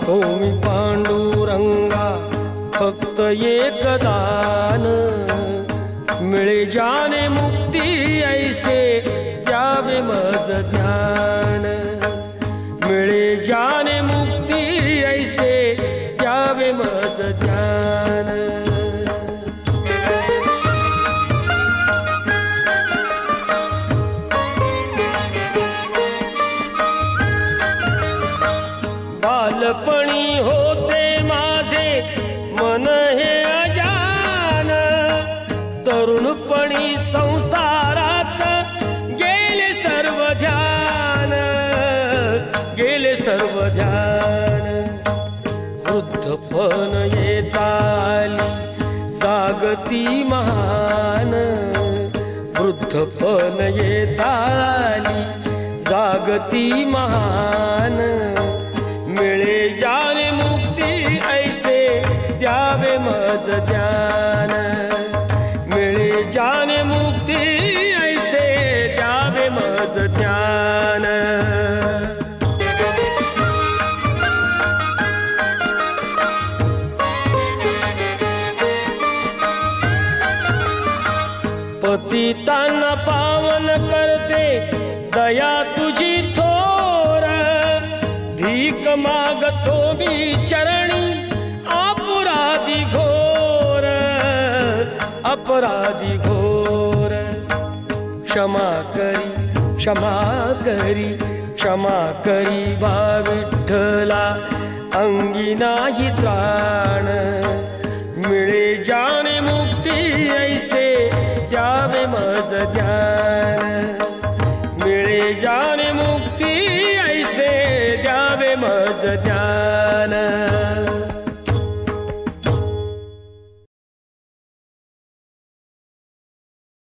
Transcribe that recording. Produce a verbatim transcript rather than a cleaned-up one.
मागतो मी पांडुरंगा फक्त एक दान, मिळे जाने मुक्ती ऐसे द्यावे मज ज्ञान, मिळे जाने मुक्ती ऐसे द्यावे मज ज्ञान. बालपणी होते माझे मन हे अजान, तरुणपणी संसारात गेले सर्व ध्यान, गेले सर्व ध्यान. वृद्धपण येत आली जागती महान, वृद्धपण येत आली जागती महान, मिळे जाने मुक्ती ऐसे द्यावे मज ज्ञान, मिळे जाने मुक्ती ऐसे द्यावे मज ज्ञान. पतितांना पावन करते दया तुझी थोर, भीक मागतो मी चरणी अपराधी घोर, अपराधी घोर. क्षमा करी क्षमा करी क्षमा करी बा विठ्ठला, अंगी नाही त्राण, मिळे जाने मुक्ती ऐसे द्यावे मज ज्ञान, मिळे जाने मुक्ती ऐसे द्यावे मज ज्ञान.